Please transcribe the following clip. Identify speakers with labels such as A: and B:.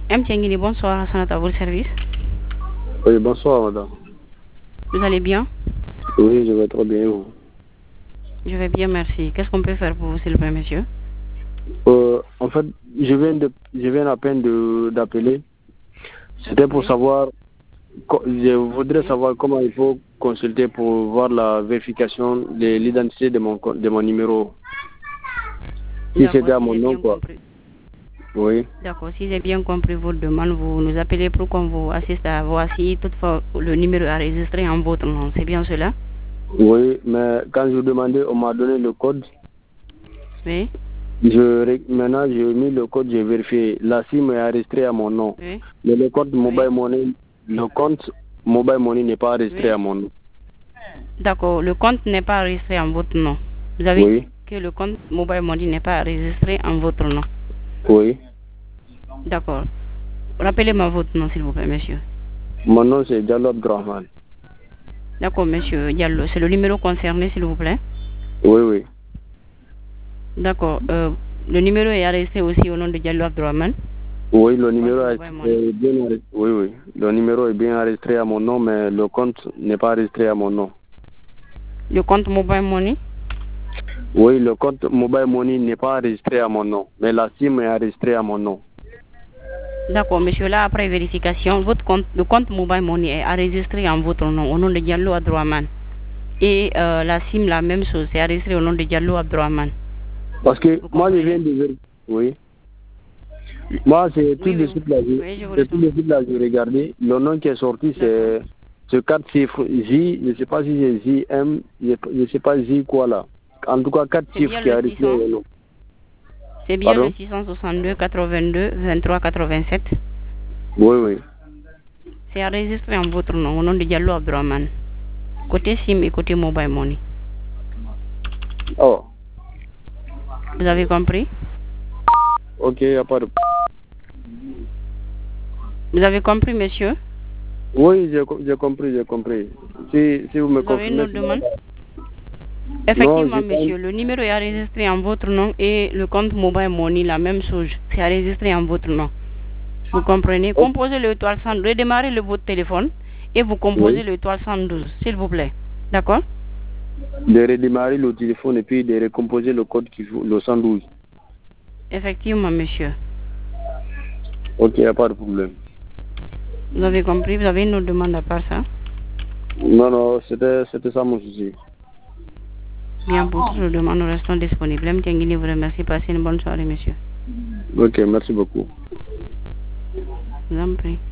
A: M. Tiengini, bonsoir, à votre service.
B: Oui, bonsoir, madame.
A: Vous allez bien?
B: Oui, je vais très bien, vous.
A: Je vais bien, merci. Qu'est-ce qu'on peut faire pour vous, s'il vous plaît, monsieur?
B: En fait, je viens à peine d'appeler. C'était pour savoir, je voudrais savoir comment il faut consulter pour voir la vérification de l'identité de mon numéro. Si c'était à mon nom, quoi.
A: Compris.
B: Oui.
A: D'accord, si j'ai bien compris votre demande, vous nous appelez pour qu'on vous assiste à voir si toutefois le numéro est enregistré en votre nom. C'est bien cela?
B: Oui, mais quand je demandais, on m'a donné le code.
A: Oui.
B: Maintenant, j'ai mis le code, j'ai vérifié. La SIM est enregistrée à mon nom.
A: Oui.
B: Mais le compte Mobile Money, le compte Mobile Money n'est pas enregistré à mon nom.
A: D'accord, le compte n'est pas enregistré en votre nom. Vous avez
B: Oui.
A: dit que le compte Mobile Money n'est pas enregistré en votre nom.
B: Oui.
A: D'accord. Rappelez-moi votre nom, s'il vous plaît, monsieur.
B: Mon nom, c'est Diallo Abdrahman.
A: D'accord, monsieur Diallo. C'est le numéro concerné, s'il vous plaît?
B: Oui, oui.
A: D'accord. Le numéro est enregistré aussi au nom de Diallo Abdrahman?
B: Oui, le numéro est bien enregistré. Oui, oui. Le numéro est bien enregistré à mon nom, mais le compte n'est pas enregistré à mon nom.
A: Le compte Mobile Money?
B: Oui, le compte Mobile Money n'est pas enregistré à mon nom, mais la SIM est enregistrée à mon nom.
A: D'accord, monsieur, là, après vérification, le compte Mobile Money est enregistré en votre nom, au nom de Diallo Abdrahman. Et la SIM, la même chose, c'est enregistré au nom de Diallo Abdrahman.
B: Parce que moi, je viens de vérifier. Oui. Moi, c'est tout de suite là, j'ai regardé. Le nom qui est sorti, c'est ce 4 chiffres J, je ne sais pas si c'est JM, je ne sais pas J quoi là. En tout cas, 4 chiffres qui arrivent au nom.
A: C'est bien le 662 82 23 87.
B: Oui, oui.
A: C'est enregistré en votre nom, au nom de Diallo Abdrahman. Côté SIM et côté Mobile Money.
B: Oh.
A: Vous avez compris?
B: Ok, il n'y a pas de...
A: Vous avez compris, monsieur?
B: Oui, j'ai compris, j'ai compris. Si vous me confirmez...
A: Vous avez une demande? Effectivement, monsieur, le numéro est enregistré en votre nom et le compte Mobile Money, la même chose. C'est enregistré en votre nom. Vous comprenez? Composez le étoile 112, redémarrez votre téléphone et vous composez le étoile 112, s'il vous plaît. D'accord?
B: De redémarrer le téléphone et puis de recomposer le code qu'il faut, le 112.
A: Effectivement, monsieur.
B: Ok, il n'y a pas de problème.
A: Vous avez compris? Vous avez une autre demande à part ça?
B: Non, non, c'était ça mon souci.
A: Bien, pour toutes les demandes, nous restons disponibles. M. Tiengini vous remercie. Passez une bonne soirée, monsieur.
B: Ok, merci beaucoup.
A: Je vous en prie.